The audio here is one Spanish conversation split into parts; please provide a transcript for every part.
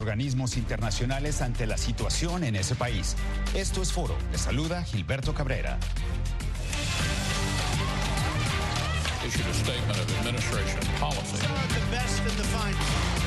Organismos internacionales ante la situación en ese país. Esto es Foro. Les saluda Gilberto Cabrera. Issued a statement of administration policy. The best in the final.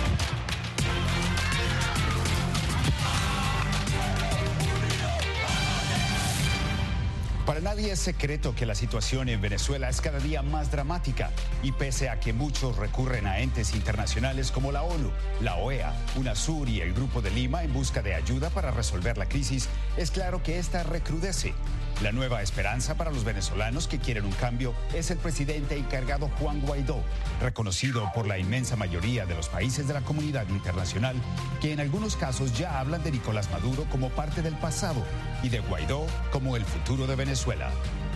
Para nadie es secreto que la situación en Venezuela es cada día más dramática y pese a que muchos recurren a entes internacionales como la ONU, la OEA, UNASUR y el Grupo de Lima en busca de ayuda para resolver la crisis, es claro que esta recrudece. La nueva esperanza para los venezolanos que quieren un cambio es el presidente encargado Juan Guaidó, reconocido por la inmensa mayoría de los países de la comunidad internacional, que en algunos casos ya hablan de Nicolás Maduro como parte del pasado y de Guaidó como el futuro de Venezuela.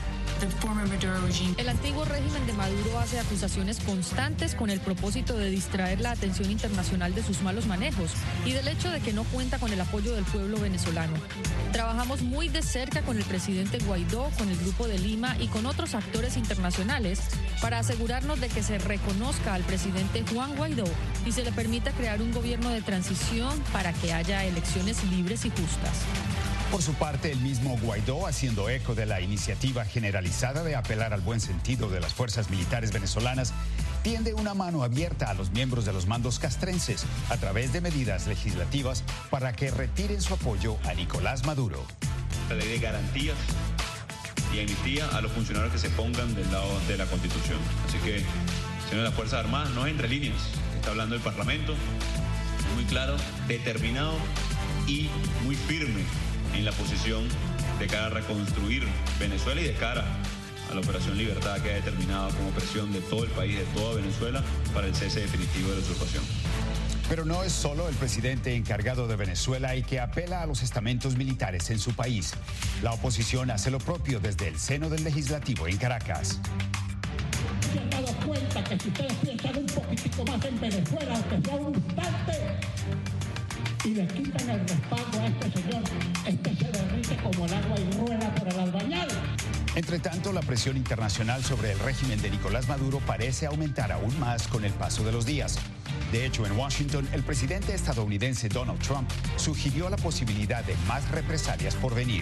El antiguo régimen de Maduro hace acusaciones constantes con el propósito de distraer la atención internacional de sus malos manejos y del hecho de que no cuenta con el apoyo del pueblo venezolano. Trabajamos muy de cerca con el presidente Guaidó, con el Grupo de Lima y con otros actores internacionales para asegurarnos de que se reconozca al presidente Juan Guaidó y se le permita crear un gobierno de transición para que haya elecciones libres y justas. Por su parte, el mismo Guaidó, haciendo eco de la iniciativa generalizada de apelar al buen sentido de las fuerzas militares venezolanas, tiende una mano abierta a los miembros de los mandos castrenses a través de medidas legislativas para que retiren su apoyo a Nicolás Maduro. La ley de garantías y amnistía a los funcionarios que se pongan del lado de la Constitución. Así que, señor de las Fuerzas Armadas, no es entre líneas. Está hablando el Parlamento, muy claro, determinado y muy firme en la posición de cara a reconstruir Venezuela y de cara a la Operación Libertad, que ha determinado como presión de todo el país, de toda Venezuela, para el cese definitivo de la usurpación. Pero no es solo el presidente encargado de Venezuela y que apela a los estamentos militares en su país. La oposición hace lo propio desde el seno del legislativo en Caracas. Se han dado cuenta que si ustedes piensan un poquitico más en Venezuela, aunque sea un instante, y le quitan el respaldo a este señor, este se derrite como el agua y rueda por el albañal. Entre tanto, la presión internacional sobre el régimen de Nicolás Maduro parece aumentar aún más con el paso de los días. De hecho, en Washington, el presidente estadounidense Donald Trump sugirió la posibilidad de más represalias por venir.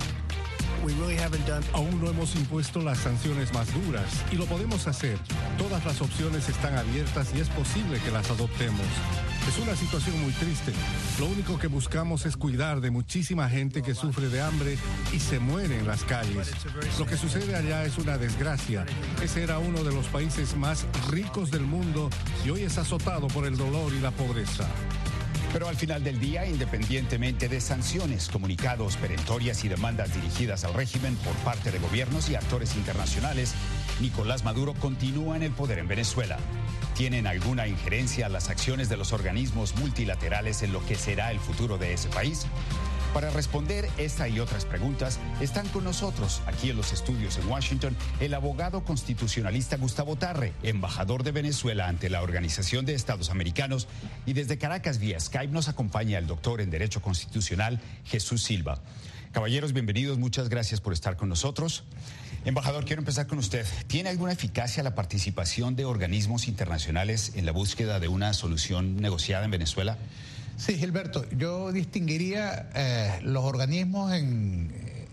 Aún no hemos impuesto las sanciones más duras y lo podemos hacer. Todas las opciones están abiertas y es posible que las adoptemos. Es una situación muy triste. Lo único que buscamos es cuidar de muchísima gente que sufre de hambre y se muere en las calles. Lo que sucede allá es una desgracia. Ese era uno de los países más ricos del mundo y hoy es azotado por el dolor y la pobreza. Pero al final del día, independientemente de sanciones, comunicados, perentorias y demandas dirigidas al régimen por parte de gobiernos y actores internacionales, Nicolás Maduro continúa en el poder en Venezuela. ¿Tienen alguna injerencia las acciones de los organismos multilaterales en lo que será el futuro de ese país? Para responder esta y otras preguntas, están con nosotros, aquí en los estudios en Washington, el abogado constitucionalista Gustavo Tarre, embajador de Venezuela ante la Organización de Estados Americanos, y desde Caracas vía Skype nos acompaña el doctor en Derecho Constitucional Jesús Silva. Caballeros, bienvenidos, muchas gracias por estar con nosotros. Embajador, quiero empezar con usted. ¿Tiene alguna eficacia la participación de organismos internacionales en la búsqueda de una solución negociada en Venezuela? Sí, Gilberto, yo distinguiría los organismos en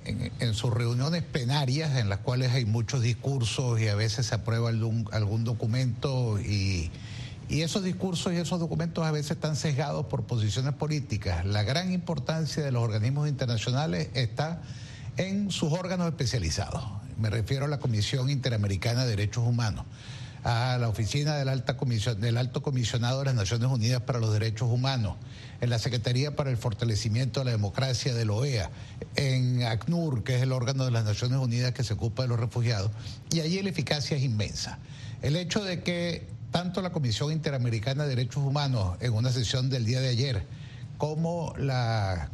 sus reuniones plenarias, en las cuales hay muchos discursos y a veces se aprueba algún documento y esos discursos y esos documentos a veces están sesgados por posiciones políticas. La gran importancia de los organismos internacionales está en sus órganos especializados. Me refiero a la Comisión Interamericana de Derechos Humanos, a la Oficina del Alto Comisionado de las Naciones Unidas para los Derechos Humanos, en la Secretaría para el Fortalecimiento de la Democracia de la OEA, en ACNUR, que es el órgano de las Naciones Unidas que se ocupa de los refugiados, y allí la eficacia es inmensa. El hecho de que tanto la Comisión Interamericana de Derechos Humanos, en una sesión del día de ayer, como la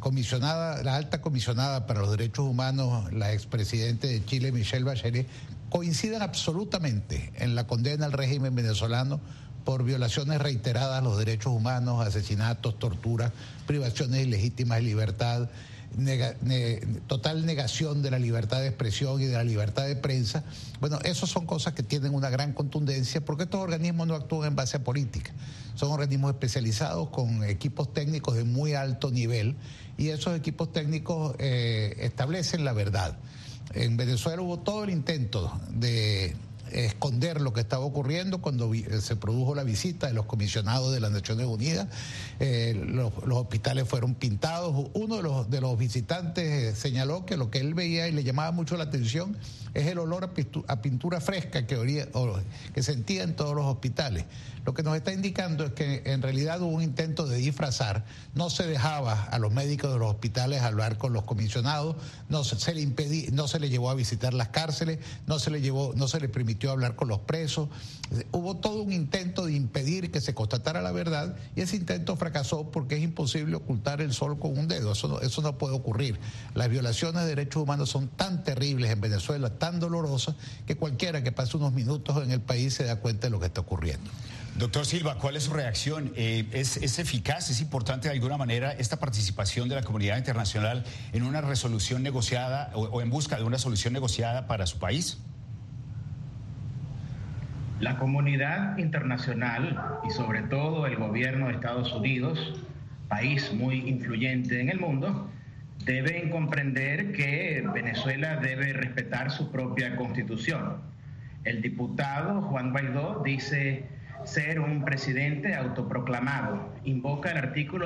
alta comisionada para los derechos humanos, la expresidente de Chile, Michelle Bachelet, coinciden absolutamente en la condena al régimen venezolano por violaciones reiteradas a los derechos humanos, asesinatos, torturas, privaciones ilegítimas de libertad, total negación de la libertad de expresión y de la libertad de prensa. Bueno, esas son cosas que tienen una gran contundencia porque estos organismos no actúan en base a política. Son organismos especializados con equipos técnicos de muy alto nivel y esos equipos técnicos establecen la verdad. En Venezuela hubo todo el intento de esconder lo que estaba ocurriendo cuando se produjo la visita de los comisionados de las Naciones Unidas. Los hospitales fueron pintados. Uno de los visitantes señaló que lo que él veía y le llamaba mucho la atención es el olor a pintura fresca que sentía en todos los hospitales. Lo que nos está indicando es que en realidad hubo un intento de disfrazar. No se dejaba a los médicos de los hospitales hablar con los comisionados, no se le llevó a visitar las cárceles, no se le permitió hablar con los presos. Hubo todo un intento de impedir que se constatara la verdad y ese intento fracasó porque es imposible ocultar el sol con un dedo. Eso no puede ocurrir. Las violaciones de derechos humanos son tan terribles en Venezuela, tan dolorosas, que cualquiera que pase unos minutos en el país se da cuenta de lo que está ocurriendo. Doctor Silva, ¿cuál es su reacción? ¿Es eficaz, es importante de alguna manera esta participación de la comunidad internacional en una resolución negociada o en busca de una solución negociada para su país? La comunidad internacional y sobre todo el gobierno de Estados Unidos, país muy influyente en el mundo, deben comprender que Venezuela debe respetar su propia constitución. El diputado Juan Guaidó dice ser un presidente autoproclamado, invoca el artículo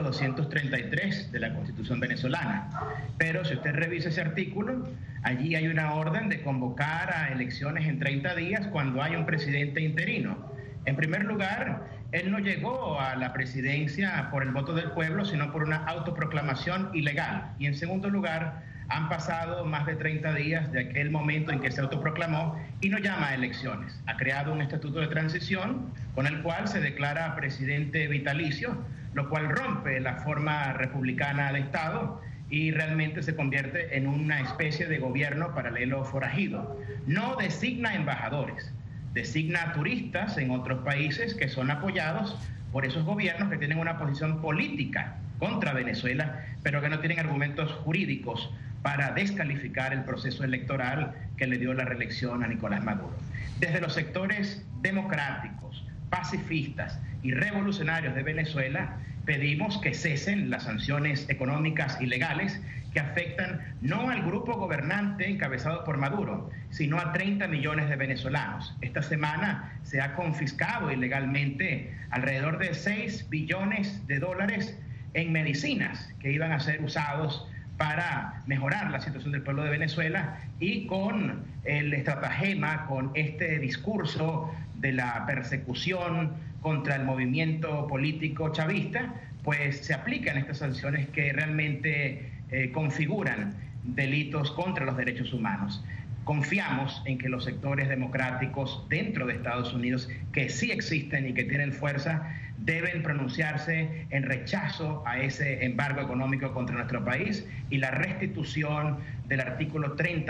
233 de la Constitución venezolana, pero si usted revisa ese artículo, allí hay una orden de convocar a elecciones en 30 días cuando hay un presidente interino. En primer lugar, él no llegó a la presidencia por el voto del pueblo, sino por una autoproclamación ilegal. Y en segundo lugar, han pasado más de 30 días de aquel momento en que se autoproclamó y no llama a elecciones. Ha creado un estatuto de transición con el cual se declara presidente vitalicio, lo cual rompe la forma republicana de Estado y realmente se convierte en una especie de gobierno paralelo forajido. No designa embajadores, designa turistas en otros países que son apoyados por esos gobiernos que tienen una posición política contra Venezuela, pero que no tienen argumentos jurídicos para descalificar el proceso electoral que le dio la reelección a Nicolás Maduro. Desde los sectores democráticos, pacifistas y revolucionarios de Venezuela, pedimos que cesen las sanciones económicas y legales que afectan no al grupo gobernante encabezado por Maduro, sino a 30 millones de venezolanos. Esta semana se ha confiscado ilegalmente alrededor de 6 billones de dólares en medicinas que iban a ser usados para mejorar la situación del pueblo de Venezuela y con el estratagema, con este discurso de la persecución contra el movimiento político chavista, pues se aplican estas sanciones que realmente configuran delitos contra los derechos humanos. Confiamos en que los sectores democráticos dentro de Estados Unidos, que sí existen y que tienen fuerza, deben pronunciarse en rechazo a ese embargo económico contra nuestro país y la restitución del artículo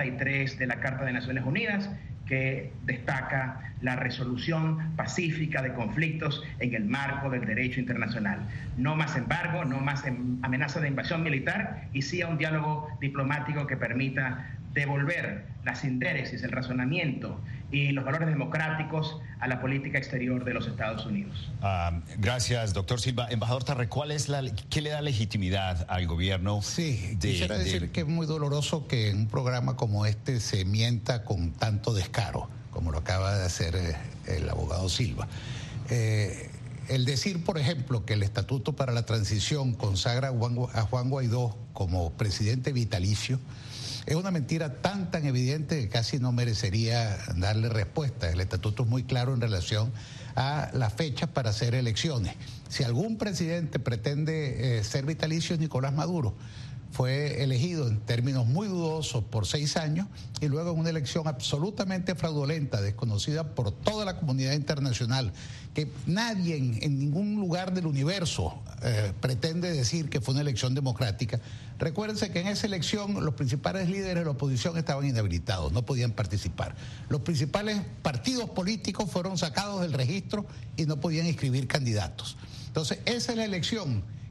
33 de la Carta de Naciones Unidas, que destaca la resolución pacífica de conflictos en el marco del derecho internacional. No más embargo, no más amenaza de invasión militar y sí a un diálogo diplomático que permita devolver la sindéresis, el razonamiento y los valores democráticos a la política exterior de los Estados Unidos. Gracias, doctor Silva. Embajador Tarre, ¿qué le da legitimidad al gobierno? Sí, quisiera decir que es muy doloroso que en un programa como este se mienta con tanto descaro, como lo acaba de hacer el abogado Silva. El decir, por ejemplo, que el Estatuto para la Transición consagra a Juan Guaidó como presidente vitalicio es una mentira tan evidente que casi no merecería darle respuesta. El estatuto es muy claro en relación a las fechas para hacer elecciones. Si algún presidente pretende ser vitalicio, es Nicolás Maduro. Fue elegido en términos muy dudosos por 6 años y luego en una elección absolutamente fraudulenta, desconocida por toda la comunidad internacional, que nadie en ningún lugar del universo pretende decir que fue una elección democrática. Recuérdense que en esa elección los principales líderes de la oposición estaban inhabilitados, no podían participar. Los principales partidos políticos fueron sacados del registro y no podían inscribir candidatos. Entonces, esa es la elección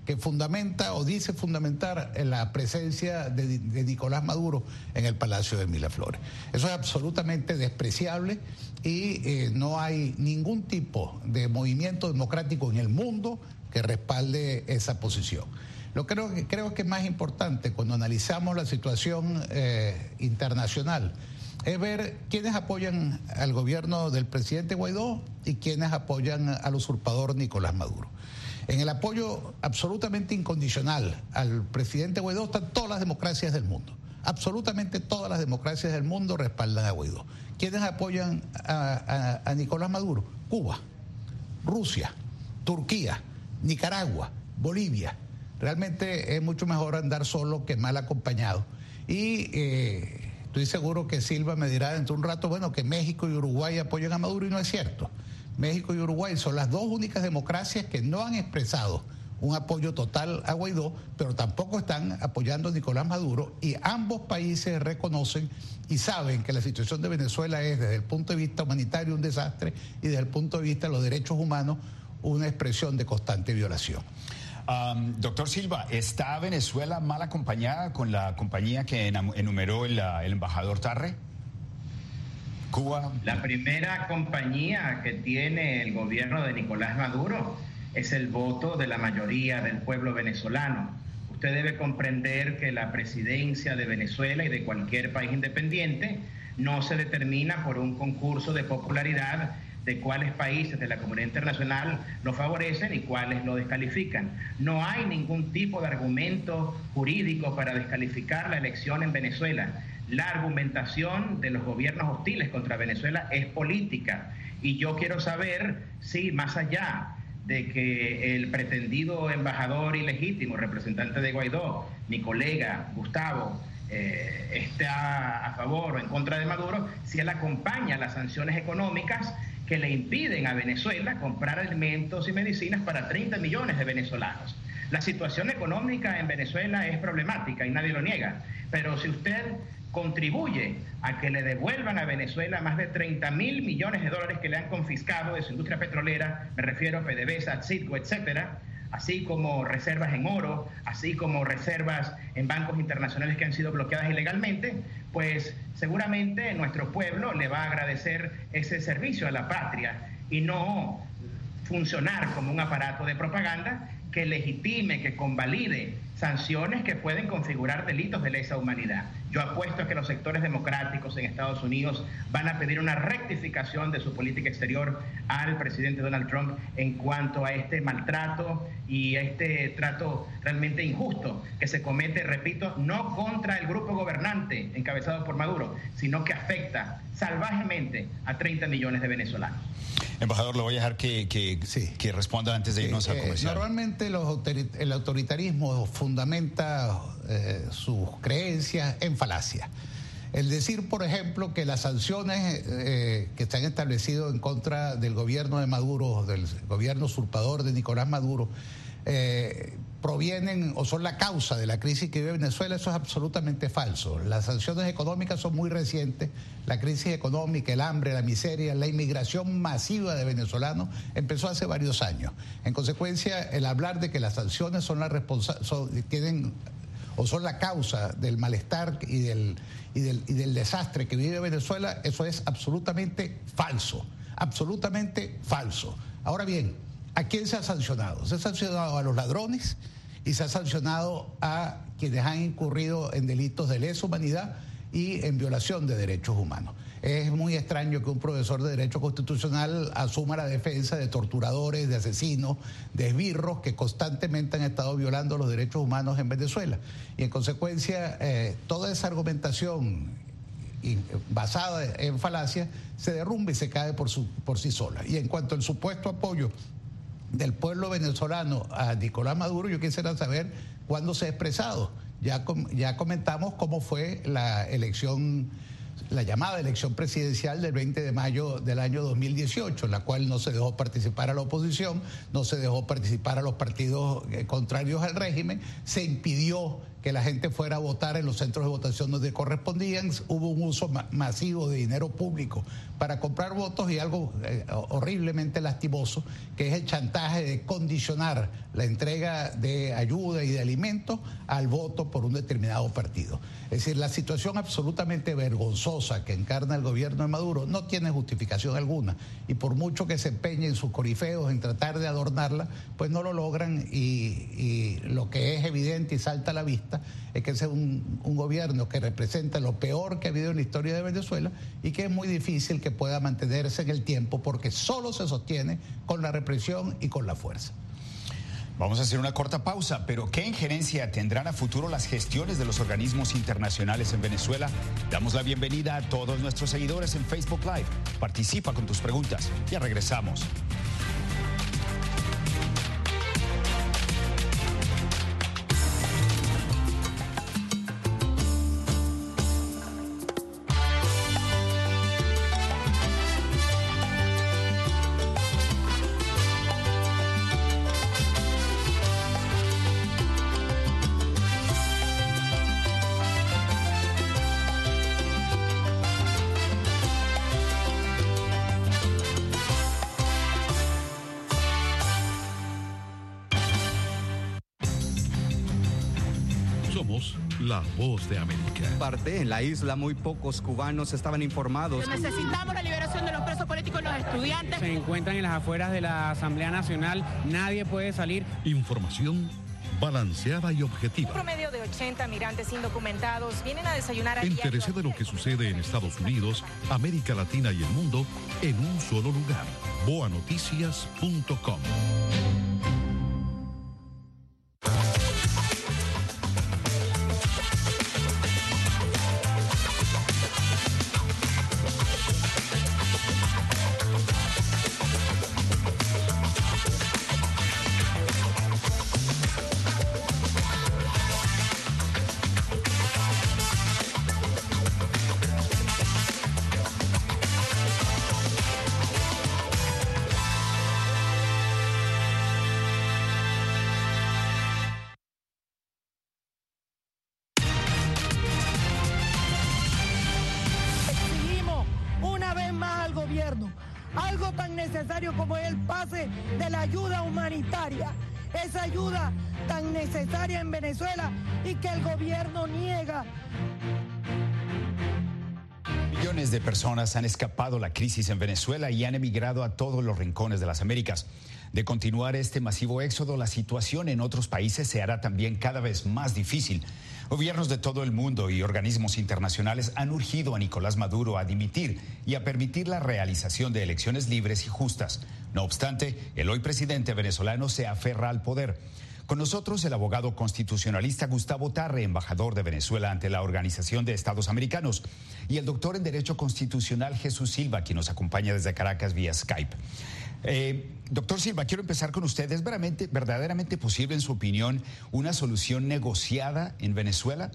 que fundamenta o dice fundamentar la presencia de Nicolás Maduro en el Palacio de Miraflores. Eso es absolutamente despreciable y no hay ningún tipo de movimiento democrático en el mundo que respalde esa posición. Lo creo que es más importante cuando analizamos la situación internacional es ver quiénes apoyan al gobierno del presidente Guaidó y quiénes apoyan al usurpador Nicolás Maduro. En el apoyo absolutamente incondicional al presidente Guaidó están todas las democracias del mundo. Absolutamente todas las democracias del mundo respaldan a Guaidó. ¿Quiénes apoyan a Nicolás Maduro? Cuba, Rusia, Turquía, Nicaragua, Bolivia. Realmente es mucho mejor andar solo que mal acompañado. Y estoy seguro que Silva me dirá dentro de un rato, bueno, que México y Uruguay apoyan a Maduro, y no es cierto. México y Uruguay son las dos únicas democracias que no han expresado un apoyo total a Guaidó, pero tampoco están apoyando a Nicolás Maduro, y ambos países reconocen y saben que la situación de Venezuela es, desde el punto de vista humanitario, un desastre, y desde el punto de vista de los derechos humanos, una expresión de constante violación. Doctor Silva, ¿está Venezuela mal acompañada con la compañía que enumeró el embajador Tarre? Cuba. La primera compañía que tiene el gobierno de Nicolás Maduro es el voto de la mayoría del pueblo venezolano. Usted debe comprender que la presidencia de Venezuela y de cualquier país independiente no se determina por un concurso de popularidad de cuáles países de la comunidad internacional lo favorecen y cuáles lo descalifican. No hay ningún tipo de argumento jurídico para descalificar la elección en Venezuela. La argumentación de los gobiernos hostiles contra Venezuela es política, y yo quiero saber si, más allá de que el pretendido embajador ilegítimo, representante de Guaidó, mi colega Gustavo, está a favor o en contra de Maduro, si él acompaña las sanciones económicas que le impiden a Venezuela comprar alimentos y medicinas para 30 millones de venezolanos. La situación económica en Venezuela es problemática y nadie lo niega, pero si usted contribuye a que le devuelvan a Venezuela más de 30.000 millones de dólares que le han confiscado de su industria petrolera, me refiero a PDVSA, Citgo, etcétera, así como reservas en oro, así como reservas en bancos internacionales que han sido bloqueadas ilegalmente, pues seguramente nuestro pueblo le va a agradecer ese servicio a la patria y no funcionar como un aparato de propaganda que legitime, que convalide sanciones que pueden configurar delitos de lesa humanidad. Yo apuesto a que los sectores democráticos en Estados Unidos van a pedir una rectificación de su política exterior al presidente Donald Trump en cuanto a este maltrato y este trato realmente injusto que se comete, repito, no contra el grupo gobernante encabezado por Maduro, sino que afecta salvajemente a 30 millones de venezolanos. Embajador, le voy a dejar que responda antes de irnos a comercial. Normalmente el autoritarismo fundamenta sus creencias en falacia. El decir, por ejemplo, que las sanciones que están establecidas en contra del gobierno de Maduro, del gobierno usurpador de Nicolás Maduro, provienen o son la causa de la crisis que vive Venezuela, eso es absolutamente falso. Las sanciones económicas son muy recientes. La crisis económica, el hambre, la miseria, la inmigración masiva de venezolanos empezó hace varios años. En consecuencia, el hablar de que las sanciones son son la causa del malestar y del desastre que vive Venezuela, eso es absolutamente falso, absolutamente falso. Ahora bien, ¿a quién se ha sancionado? Se ha sancionado a los ladrones y se ha sancionado a quienes han incurrido en delitos de lesa humanidad y en violación de derechos humanos. Es muy extraño que un profesor de Derecho Constitucional asuma la defensa de torturadores, de asesinos, de esbirros que constantemente han estado violando los derechos humanos en Venezuela. Y en consecuencia, toda esa argumentación basada en falacia se derrumba y se cae por sí sola. Y en cuanto al supuesto apoyo del pueblo venezolano a Nicolás Maduro, yo quisiera saber cuándo se ha expresado. Ya comentamos cómo fue la elección la llamada elección presidencial del 20 de mayo del año 2018, en la cual no se dejó participar a la oposición, no se dejó participar a los partidos contrarios al régimen, se impidió que la gente fuera a votar en los centros de votación donde correspondían, hubo un uso masivo de dinero público para comprar votos y algo horriblemente lastimoso, que es el chantaje de condicionar la entrega de ayuda y de alimentos al voto por un determinado partido. Es decir, la situación absolutamente vergonzosa que encarna el gobierno de Maduro no tiene justificación alguna, y por mucho que se empeñen sus corifeos en tratar de adornarla, pues no lo logran, y lo que es evidente y salta a la vista es que ese es un gobierno que representa lo peor que ha habido en la historia de Venezuela y que es muy difícil que pueda mantenerse en el tiempo porque solo se sostiene con la represión y con la fuerza. Vamos a hacer una corta pausa, pero ¿qué injerencia tendrán a futuro las gestiones de los organismos internacionales en Venezuela? Damos la bienvenida a todos nuestros seguidores en Facebook Live. Participa con tus preguntas. Ya regresamos. La Voz de América. En la isla muy pocos cubanos estaban informados. Necesitamos la liberación de los presos políticos y los estudiantes. Se encuentran en las afueras de la Asamblea Nacional, nadie puede salir. Información balanceada y objetiva. Un promedio de 80 migrantes indocumentados vienen a desayunar. Entérese de lo que sucede en Estados Unidos, América Latina y el mundo en un solo lugar. boanoticias.com. Algo tan necesario como el pase de la ayuda humanitaria, esa ayuda tan necesaria en Venezuela y que el gobierno niega. Millones de personas han escapado la crisis en Venezuela y han emigrado a todos los rincones de las Américas. De continuar este masivo éxodo, la situación en otros países se hará también cada vez más difícil. Gobiernos de todo el mundo y organismos internacionales han urgido a Nicolás Maduro a dimitir y a permitir la realización de elecciones libres y justas. No obstante, el hoy presidente venezolano se aferra al poder. Con nosotros el abogado constitucionalista Gustavo Tarre, embajador de Venezuela ante la Organización de Estados Americanos, y el doctor en Derecho Constitucional Jesús Silva, quien nos acompaña desde Caracas vía Skype. Doctor Silva, quiero empezar con usted. ¿Es verdaderamente posible, en su opinión, una solución negociada en Venezuela?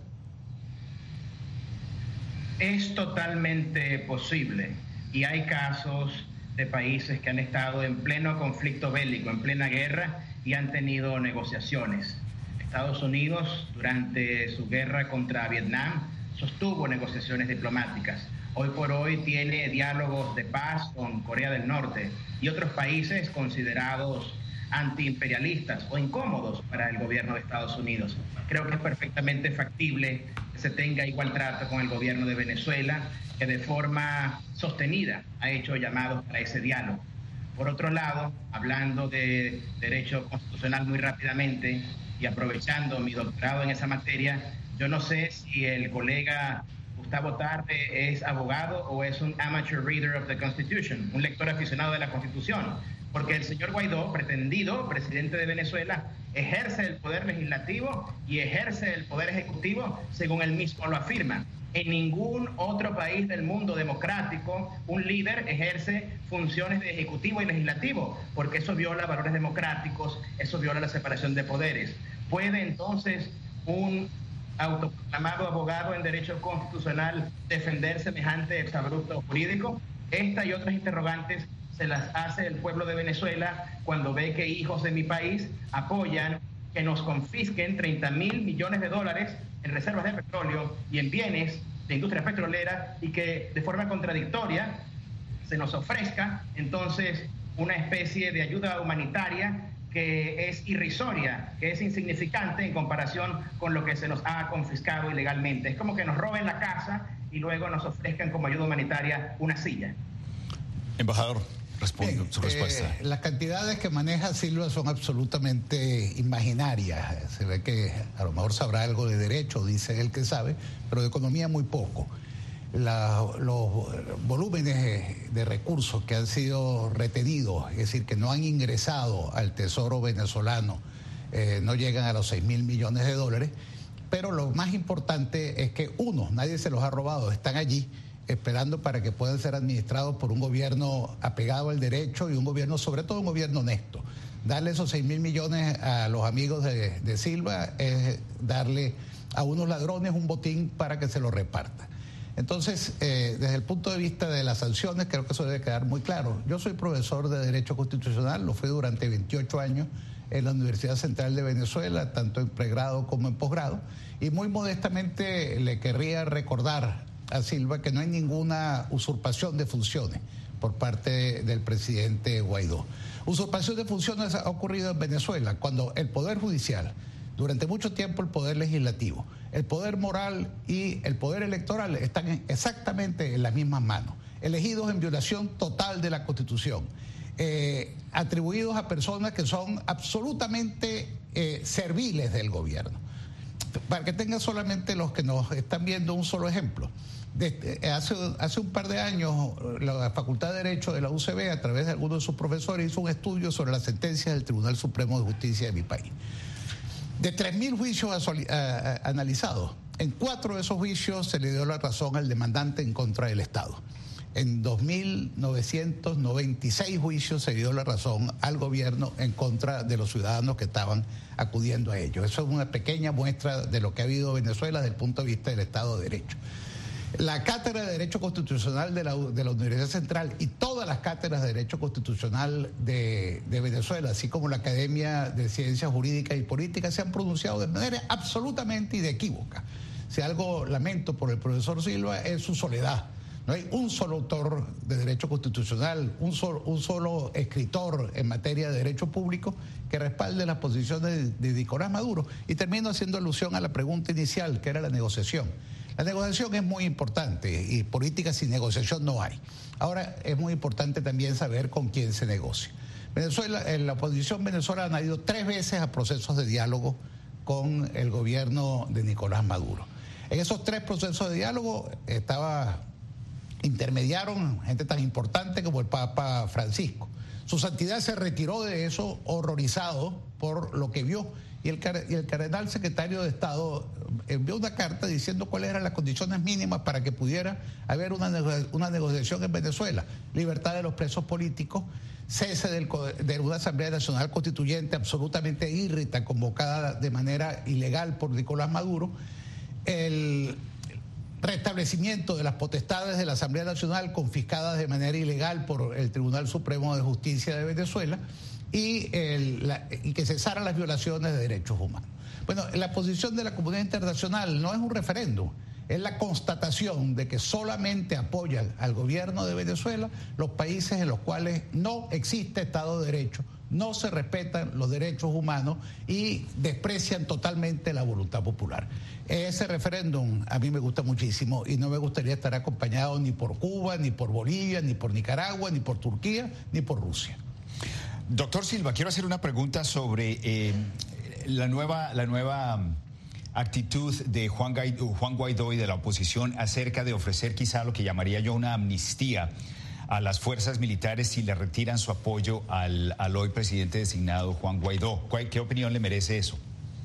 Es totalmente posible, y hay casos de países que han estado en pleno conflicto bélico, en plena guerra, y han tenido negociaciones. Estados Unidos, durante su guerra contra Vietnam, sostuvo negociaciones diplomáticas. Hoy por hoy tiene diálogos de paz con Corea del Norte y otros países considerados antiimperialistas o incómodos para el gobierno de Estados Unidos. Creo que es perfectamente factible que se tenga igual trato con el gobierno de Venezuela, que de forma sostenida ha hecho llamados para ese diálogo. Por otro lado, hablando de derecho constitucional muy rápidamente y aprovechando mi doctorado en esa materia, yo no sé si el colega Gustavo Tarre es abogado o es un amateur reader of the Constitution, un lector aficionado de la Constitución, porque el señor Guaidó, pretendido presidente de Venezuela, ejerce el poder legislativo y ejerce el poder ejecutivo según él mismo lo afirma. En ningún otro país del mundo democrático un líder ejerce funciones de ejecutivo y legislativo, porque eso viola valores democráticos, eso viola la separación de poderes. ¿Puede entonces un autoproclamado abogado en derecho constitucional, defender semejante exabrupto jurídico? Esta y otras interrogantes se las hace el pueblo de Venezuela cuando ve que hijos de mi país apoyan que nos confisquen 30.000 millones de dólares en reservas de petróleo y en bienes de industria petrolera, y que de forma contradictoria se nos ofrezca entonces una especie de ayuda humanitaria que es irrisoria, que es insignificante en comparación con lo que se nos ha confiscado ilegalmente. Es como que nos roben la casa y luego nos ofrezcan como ayuda humanitaria una silla. Embajador, responde su respuesta. Las cantidades que maneja Silva son absolutamente imaginarias. Se ve que a lo mejor sabrá algo de derecho, dice él que sabe, pero de economía muy poco. Los volúmenes de recursos que han sido retenidos, es decir, que no han ingresado al Tesoro venezolano, no llegan a los 6.000 millones de dólares, pero lo más importante es que, uno, nadie se los ha robado, están allí esperando para que puedan ser administrados por un gobierno apegado al derecho y un gobierno, sobre todo un gobierno honesto. Darle esos 6.000 millones a los amigos de Silva es darle a unos ladrones un botín para que se lo reparta. Entonces, desde el punto de vista de las sanciones, creo que eso debe quedar muy claro. Yo soy profesor de Derecho Constitucional, lo fui durante 28 años en la Universidad Central de Venezuela, tanto en pregrado como en posgrado, y muy modestamente le querría recordar a Silva que no hay ninguna usurpación de funciones por parte del presidente Guaidó. Usurpación de funciones ha ocurrido en Venezuela cuando el Poder Judicial, durante mucho tiempo el Poder Legislativo, el Poder Moral y el Poder Electoral están exactamente en las mismas manos, elegidos en violación total de la Constitución, atribuidos a personas que son absolutamente serviles del gobierno. Para que tengan solamente los que nos están viendo un solo ejemplo. Hace un par de años la Facultad de Derecho de la UCB, a través de algunos de sus profesores, hizo un estudio sobre las sentencias del Tribunal Supremo de Justicia de mi país. De 3.000 juicios analizados, en 4 de esos juicios se le dio la razón al demandante en contra del Estado. En 2.996 juicios se dio la razón al gobierno en contra de los ciudadanos que estaban acudiendo a ellos. Eso es una pequeña muestra de lo que ha habido en Venezuela desde el punto de vista del Estado de Derecho. La Cátedra de Derecho Constitucional de la Universidad Central y todas las cátedras de Derecho Constitucional de Venezuela, así como la Academia de Ciencias Jurídicas y Políticas, se han pronunciado de manera absolutamente inequívoca. Si algo lamento por el profesor Silva es su soledad. No hay un solo autor de derecho constitucional, un solo escritor en materia de derecho público que respalde las posiciones de Nicolás Maduro. Y termino haciendo alusión a la pregunta inicial, que era la negociación. La negociación es muy importante y política sin negociación no hay. Ahora es muy importante también saber con quién se negocia. Venezuela, en la oposición venezolana ha ido 3 veces a procesos de diálogo con el gobierno de Nicolás Maduro. En esos 3 procesos de diálogo intermediaron gente tan importante como el Papa Francisco. Su santidad se retiró de eso horrorizado por lo que vio, y el cardenal secretario de Estado envió una carta diciendo cuáles eran las condiciones mínimas para que pudiera haber una negociación en Venezuela: libertad de los presos políticos, cese de una Asamblea Nacional Constituyente absolutamente írrita, convocada de manera ilegal por Nicolás Maduro, el restablecimiento de las potestades de la Asamblea Nacional confiscadas de manera ilegal por el Tribunal Supremo de Justicia de Venezuela y que cesaran las violaciones de derechos humanos. Bueno, la posición de la comunidad internacional no es un referéndum, es la constatación de que solamente apoyan al gobierno de Venezuela los países en los cuales no existe Estado de Derecho, no se respetan los derechos humanos y desprecian totalmente la voluntad popular. Ese referéndum a mí me gusta muchísimo y no me gustaría estar acompañado ni por Cuba, ni por Bolivia, ni por Nicaragua, ni por Turquía, ni por Rusia. Doctor Silva, quiero hacer una pregunta sobre la nueva actitud de Juan Guaidó y de la oposición acerca de ofrecer quizá lo que llamaría yo una amnistía a las fuerzas militares si le retiran su apoyo al hoy presidente designado Juan Guaidó. ¿Qué opinión le merece eso?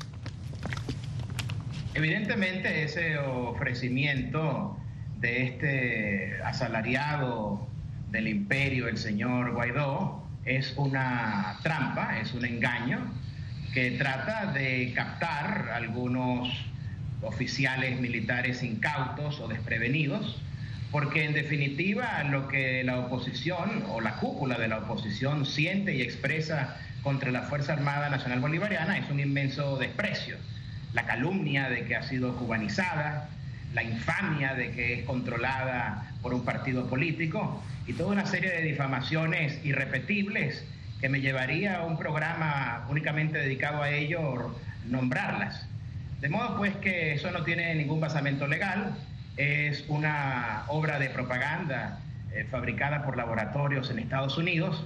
Evidentemente ese ofrecimiento de este asalariado del imperio, el señor Guaidó, es una trampa, es un engaño que trata de captar algunos oficiales militares incautos o desprevenidos, porque en definitiva lo que la oposición o la cúpula de la oposición siente y expresa contra la Fuerza Armada Nacional Bolivariana es un inmenso desprecio. La calumnia de que ha sido cubanizada, la infamia de que es controlada por un partido político y toda una serie de difamaciones irrepetibles que me llevaría a un programa únicamente dedicado a ello, nombrarlas. De modo pues que eso no tiene ningún basamento legal, es una obra de propaganda fabricada por laboratorios en Estados Unidos.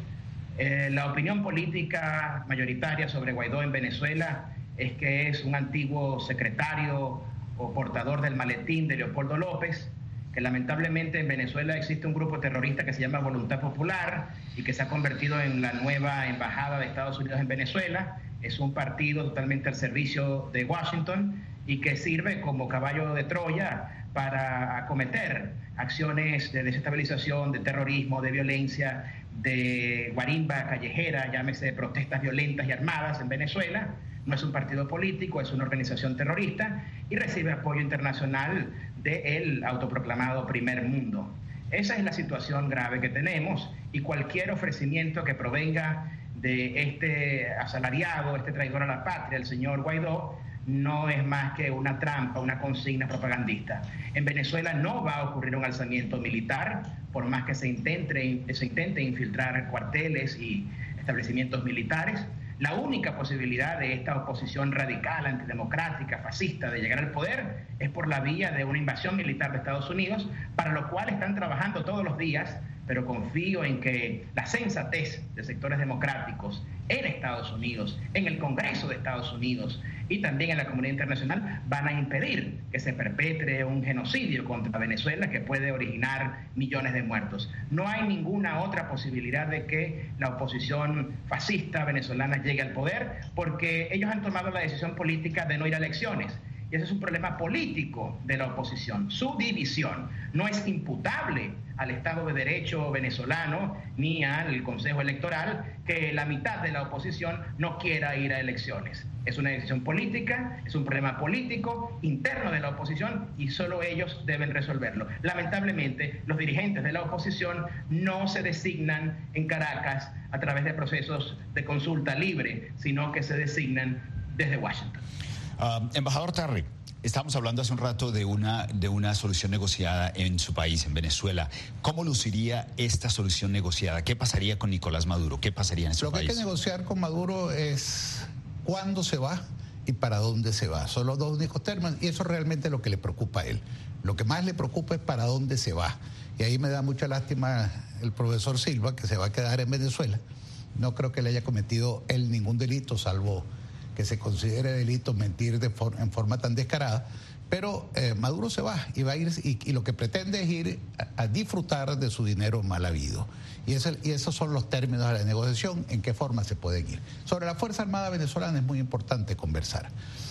La opinión política mayoritaria sobre Guaidó en Venezuela es que es un antiguo secretario o portador del maletín de Leopoldo López, que lamentablemente en Venezuela existe un grupo terrorista que se llama Voluntad Popular y que se ha convertido en la nueva embajada de Estados Unidos en Venezuela. Es un partido totalmente al servicio de Washington y que sirve como caballo de Troya para acometer acciones de desestabilización, de terrorismo, de violencia, de guarimba callejera, llámese protestas violentas y armadas en Venezuela. No es un partido político, es una organización terrorista y recibe apoyo internacional del autoproclamado primer mundo. Esa es la situación grave que tenemos y cualquier ofrecimiento que provenga de este asalariado, este traidor a la patria, el señor Guaidó, no es más que una trampa, una consigna propagandista. En Venezuela no va a ocurrir un alzamiento militar, por más que se intente infiltrar cuarteles y establecimientos militares. La única posibilidad de esta oposición radical, antidemocrática, fascista de llegar al poder es por la vía de una invasión militar de Estados Unidos, para lo cual están trabajando todos los días, pero confío en que la sensatez de sectores democráticos en Estados Unidos, en el Congreso de Estados Unidos y también en la comunidad internacional van a impedir que se perpetre un genocidio contra Venezuela que puede originar millones de muertos. No hay ninguna otra posibilidad de que la oposición fascista venezolana llegue al poder, porque ellos han tomado la decisión política de no ir a elecciones. Y ese es un problema político de la oposición. Su división no es imputable al Estado de Derecho venezolano ni al Consejo Electoral que la mitad de la oposición no quiera ir a elecciones. Es una decisión política, es un problema político interno de la oposición y solo ellos deben resolverlo. Lamentablemente, los dirigentes de la oposición no se designan en Caracas a través de procesos de consulta libre, sino que se designan desde Washington. Embajador Tarri, estábamos hablando hace un rato de una solución negociada en su país, en Venezuela. ¿Cómo luciría esta solución negociada? ¿Qué pasaría con Nicolás Maduro? ¿Qué pasaría en su país? Lo que hay que negociar con Maduro es cuándo se va y para dónde se va. Son los dos únicos términos y eso es realmente lo que le preocupa a él. Lo que más le preocupa es para dónde se va. Y ahí me da mucha lástima el profesor Silva, que se va a quedar en Venezuela. No creo que le haya cometido él ningún delito, salvo que se considere delito mentir en forma tan descarada, pero Maduro se va y va a ir y lo que pretende es ir a disfrutar de su dinero mal habido. Y esos son los términos de la negociación, en qué forma se pueden ir. Sobre la Fuerza Armada venezolana es muy importante conversar.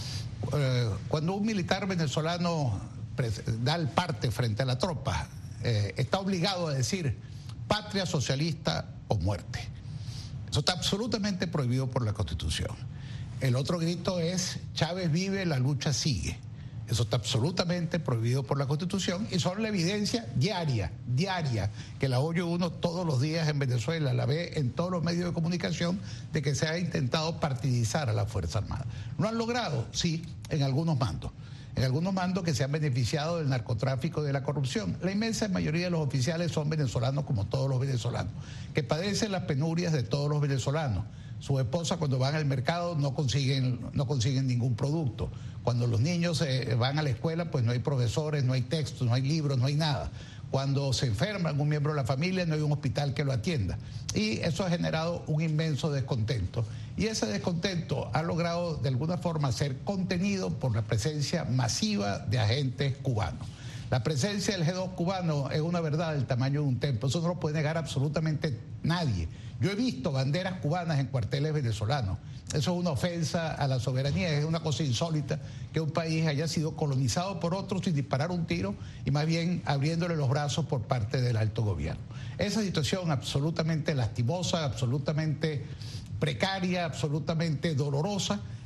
Cuando un militar venezolano da el parte frente a la tropa, está obligado a decir patria socialista o muerte. Eso está absolutamente prohibido por la Constitución. El otro grito es Chávez vive, la lucha sigue. Eso está absolutamente prohibido por la Constitución y son la evidencia diaria, que la oye uno todos los días en Venezuela, la ve en todos los medios de comunicación, de que se ha intentado partidizar a la Fuerza Armada. ¿Lo han logrado? Sí, en algunos mandos. En algunos mandos que se han beneficiado del narcotráfico y de la corrupción. La inmensa mayoría de los oficiales son venezolanos como todos los venezolanos, que padecen las penurias de todos los venezolanos. Sus esposas cuando van al mercado no consiguen ningún producto. Cuando los niños van a la escuela, pues no hay profesores, no hay textos, no hay libros, no hay nada. Cuando se enferma algún miembro de la familia, no hay un hospital que lo atienda. Y eso ha generado un inmenso descontento. Y ese descontento ha logrado de alguna forma ser contenido por la presencia masiva de agentes cubanos. La presencia del G2 cubano es una verdad del tamaño de un templo. Eso no lo puede negar absolutamente nadie. Yo he visto banderas cubanas en cuarteles venezolanos. Eso es una ofensa a la soberanía, es una cosa insólita que un país haya sido colonizado por otros sin disparar un tiro y más bien abriéndole los brazos por parte del alto gobierno. Esa situación absolutamente lastimosa, absolutamente precaria, absolutamente dolorosa,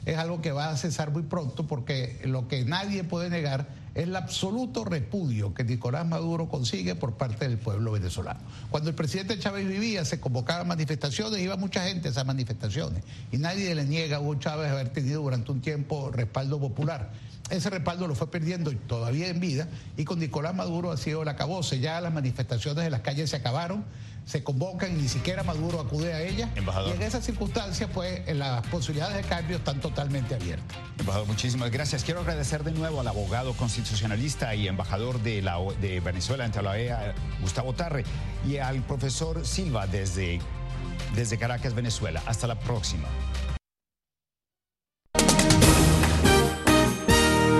es algo que va a cesar muy pronto, porque lo que nadie puede negar es el absoluto repudio que Nicolás Maduro consigue por parte del pueblo venezolano. Cuando el presidente Chávez vivía, se convocaban manifestaciones, iba mucha gente a esas manifestaciones, y nadie le niega a Hugo Chávez haber tenido durante un tiempo respaldo popular. Ese respaldo lo fue perdiendo todavía en vida, y con Nicolás Maduro ha sido el acabose. Ya las manifestaciones en las calles se acabaron, se convocan y ni siquiera Maduro acude a ellas. Embajador. Y en esas circunstancias, pues, las posibilidades de cambio están totalmente abiertas. Embajador, muchísimas gracias. Quiero agradecer de nuevo al abogado constitucionalista y embajador de Venezuela ante la OEA, Gustavo Tarre, y al profesor Silva desde Caracas, Venezuela. Hasta la próxima.